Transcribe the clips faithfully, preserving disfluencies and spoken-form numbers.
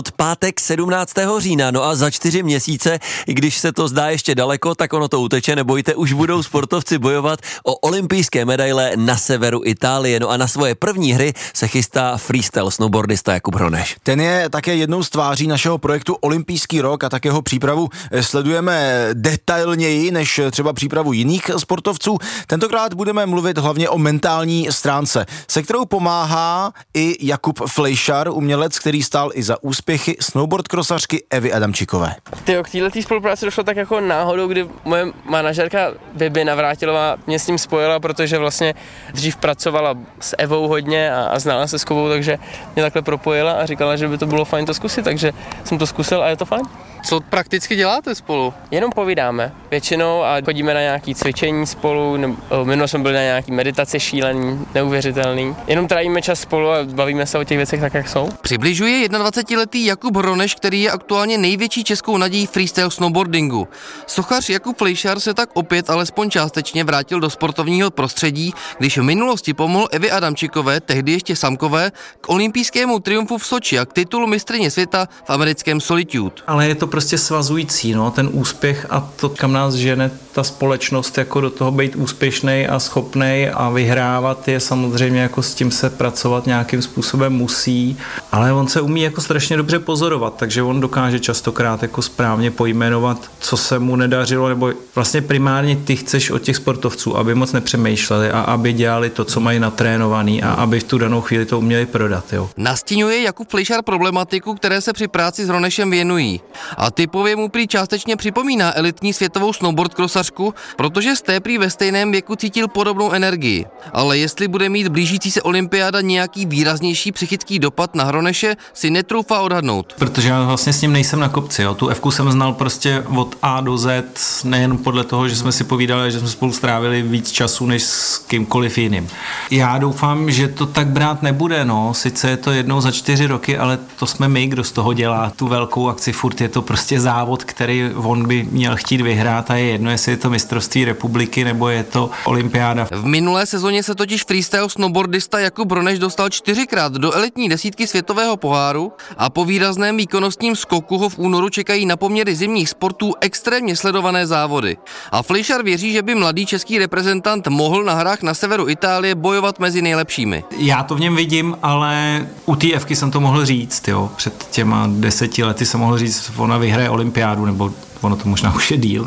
Od pátek sedmnáctého října, no a za čtyři měsíce, i když se to zdá ještě daleko, tak ono to uteče, nebojte, už budou sportovci bojovat o olympijské medaile na severu Itálie. No a na svoje první hry se chystá freestyle snowboardista Jakub Hroneš. Ten je také jednou z tváří našeho projektu Olympijský rok a tak jeho přípravu sledujeme detailněji než třeba přípravu jiných sportovců. Tentokrát budeme mluvit hlavně o mentální stránce, se kterou pomáhá i Jakub Flejšar, umělec, který stál i za úspěchy snowboardkrosařky Evy Adamčíkové. Tyjo, k této spolupráci došlo tak jako náhodou, kdy moje manažerka Bibi Navrátilová mě s ním spojila, protože vlastně dřív pracovala s Evou hodně a, a znala se s Kubou, takže mě takhle propojila a říkala, že by to bylo fajn to zkusit, takže jsem to zkusil a je to fajn. Co prakticky děláte spolu? Jenom povídáme většinou a chodíme na nějaké cvičení spolu, minule jsme byli na nějaký meditaci šílený, neuvěřitelný. Jenom trávíme čas spolu a bavíme se o těch věcech tak, jak jsou. Přibližuje dvacetiletý Jakub Hroneš, který je aktuálně největší českou nadějí freestyle snowboardingu. Sochař Jakub Flejšar se tak opět alespoň částečně vrátil do sportovního prostředí, když v minulosti pomohl Evě Adamčíkové, tehdy ještě samkové, k olympijskému triumfu v Soči a k titulu mistryně světa v americkém Solitude. Ale je to prostě svazující, no, ten úspěch a to, kam nás žene ta společnost, jako do toho být úspěšnej a schopnej a vyhrávat je samozřejmě, jako s tím se pracovat nějakým způsobem musí, ale on se umí jako strašně dobře pozorovat, takže on dokáže častokrát jako správně pojmenovat, co se mu nedařilo, nebo vlastně primárně ty chceš od těch sportovců, aby moc nepřemýšleli a aby dělali to, co mají natrénovaný a aby v tu danou chvíli to uměli prodat, jo. Nastínuje Jakub Flejšar problematiku, které se při práci s Hronešem věnují. A typově mu prý částečně připomíná elitní světovou snowboardkrosařku, protože z té prý ve stejném věku cítil podobnou energii. Ale jestli bude mít blížící se olympiáda nějaký výraznější psychický dopad na Hroneše, si netroufá odhadnout. Protože já vlastně s ním nejsem na kopci, jo. Tu Evku jsem znal prostě od A do Z, nejen podle toho, že jsme si povídali, že jsme spolu strávili víc času než s kýmkoliv jiným. Já doufám, že to tak brát nebude, no. Sice je to jednou za čtyři roky, ale to jsme my, kdo z toho dělá tu velkou akci, furt je to prostě závod, který on by měl chtít vyhrát a je jedno, jestli je to mistrovství republiky nebo je to olympiáda. V minulé sezóně se totiž freestyle snowboardista Jakub Hroneš dostal čtyřikrát do elitní desítky světového poháru a po výrazném výkonnostním skoku ho v únoru čekají na poměry zimních sportů extrémně sledované závody. A Flejšar věří, že by mladý český reprezentant mohl na hrách na severu Itálie bojovat mezi nejlepšími. Já to v něm vidím, ale u té Evky jsem to mohl říct, jo. Před těma deseti lety jsem mohl říct, ona vyhraje olympiádu, nebo ono to možná už je díl,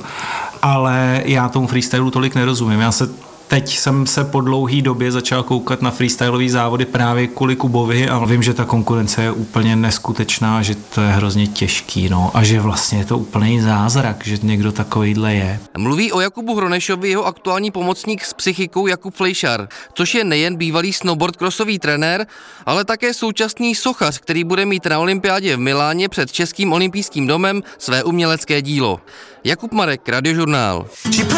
ale já tomu freestylu tolik nerozumím. Já se Teď jsem se po dlouhý době začal koukat na freestylový závody právě kvůli Kubovi a vím, že ta konkurence je úplně neskutečná, že to je hrozně těžký, no, a že vlastně je to úplný zázrak, že někdo takovýhle je. Mluví o Jakubu Hronešovi jeho aktuální pomocník s psychikou Jakub Flejšar, což je nejen bývalý snowboardcrossový trenér, ale také současný sochař, který bude mít na olympiádě v Miláně před Českým olympijským domem své umělecké dílo. Jakub Marek, Radiožurnál.